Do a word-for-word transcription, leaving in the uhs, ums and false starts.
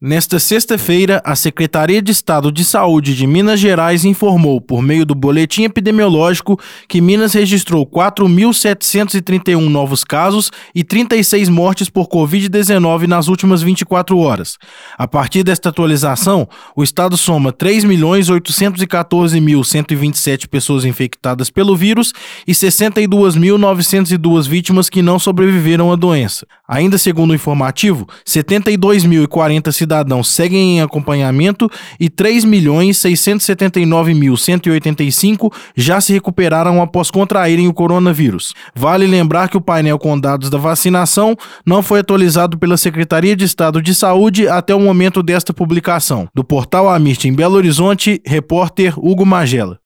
Nesta sexta-feira, a Secretaria de Estado de Saúde de Minas Gerais informou, por meio do boletim epidemiológico, que Minas registrou quatro mil setecentos e trinta e um novos casos e trinta e seis mortes por covid dezenove nas últimas vinte e quatro horas. A partir desta atualização, o estado soma três milhões oitocentos e quatorze mil cento e vinte e sete pessoas infectadas pelo vírus e sessenta e duas mil novecentas e duas vítimas que não sobreviveram à doença. Ainda segundo o informativo, setenta e dois mil e quarenta cidadãos cidadãos seguem em acompanhamento e três milhões seiscentos e setenta e nove mil cento e oitenta e cinco já se recuperaram após contraírem o coronavírus. Vale lembrar que o painel com dados da vacinação não foi atualizado pela Secretaria de Estado de Saúde até o momento desta publicação. Do portal Amirte em Belo Horizonte, repórter Hugo Magela.